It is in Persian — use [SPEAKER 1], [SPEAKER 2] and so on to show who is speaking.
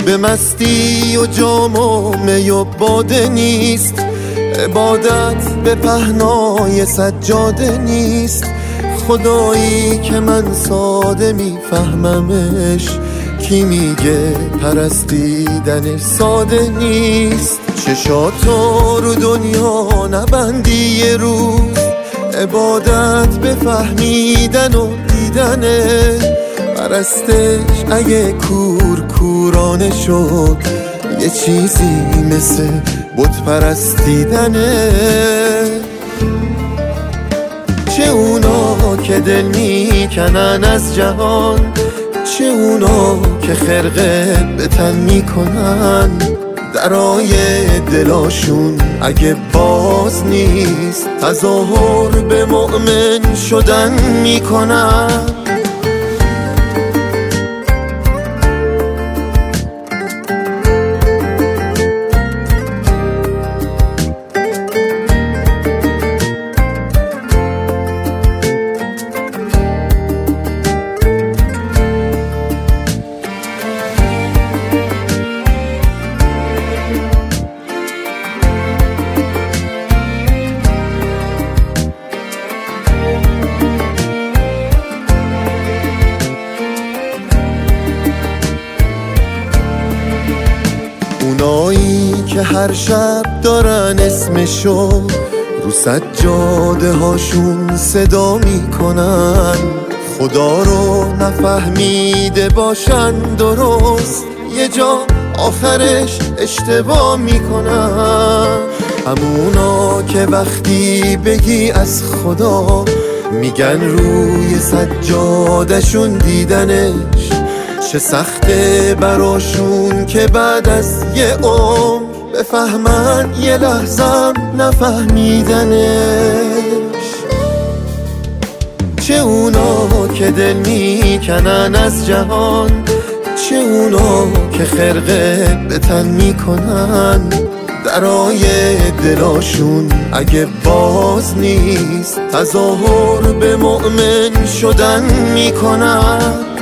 [SPEAKER 1] به مستی و جام و می و باده نیست، عبادت به پهنای سجاده نیست. خدایی که من ساده میفهممش، کی میگه پرستیدنش ساده نیست. چشاتو رو دنیا نبندی یه روز، عبادت به فهمیدن و دیدنه. پرستش اگه کورکورانه شد، یه چیزی مثل بت پرستیدنه. چه اونا که دل میکنن از جهان، چه اونا که خرقه به تن میکنن. درای دلاشون اگه باز نیست، تظاهر به مؤمن شدن میکنن. اونایی که هر شب دارن اسمشو رو سجاده هاشون صدا میکنن، خدا رو نفهمیده باشن درست، یه جا آخرش اشتباه میکنن. همونا که وقتی بگی از خدا، میگن روی سجادهشون دیدنش. چه سخته براشون که بعد از یه عمر بفهمن یه لحظم نفهمیدنش. چه اونا که دل میکنن از جهان، چه اونا که خرقه به تن میکنن. درای دلاشون اگه باز نیست، تظاهر به مؤمن شدن میکنن.